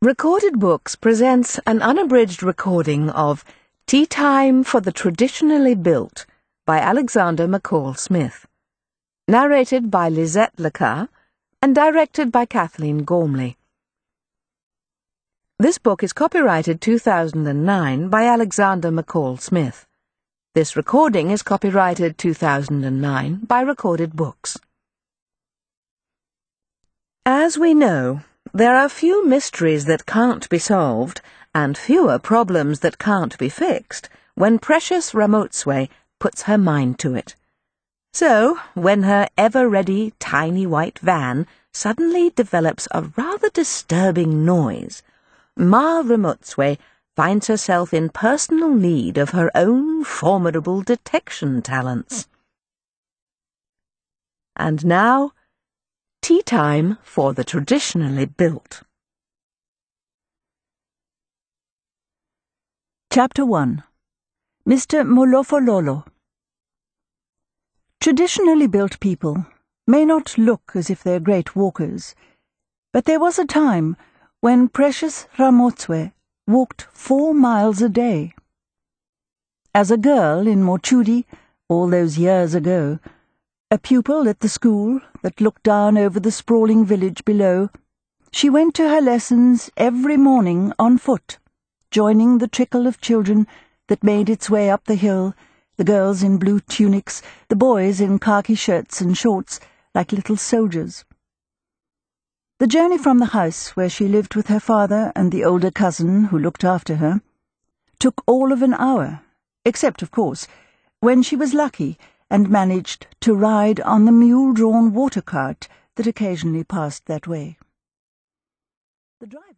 Recorded Books presents an unabridged recording of Tea Time for the Traditionally Built by Alexander McCall Smith, narrated by Lisette Lecar and directed by Kathleen Gormley. This book is copyrighted 2009 by Alexander McCall Smith. This recording is copyrighted 2009 by Recorded Books. As we know, there are few mysteries that can't be solved, and fewer problems that can't be fixed, when Precious Ramotswe puts her mind to it. So, when her ever-ready tiny white van suddenly develops a rather disturbing noise, Ma Ramotswe finds herself in personal need of her own formidable detection talents. And now, Tea Time for the Traditionally Built. Chapter 1. Mr. Molofololo. Traditionally built people may not look as if they're great walkers, but there was a time when Precious Ramotswe walked 4 miles a day. As a girl in Mochudi, all those years ago, a pupil at the school that looked down over the sprawling village below, she went to her lessons every morning on foot, joining the trickle of children that made its way up the hill, the girls in blue tunics, the boys in khaki shirts and shorts, like little soldiers. The journey from the house where she lived with her father and the older cousin who looked after her took all of an hour, except, of course, when she was lucky and managed to ride on the mule-drawn water cart that occasionally passed that way. The driver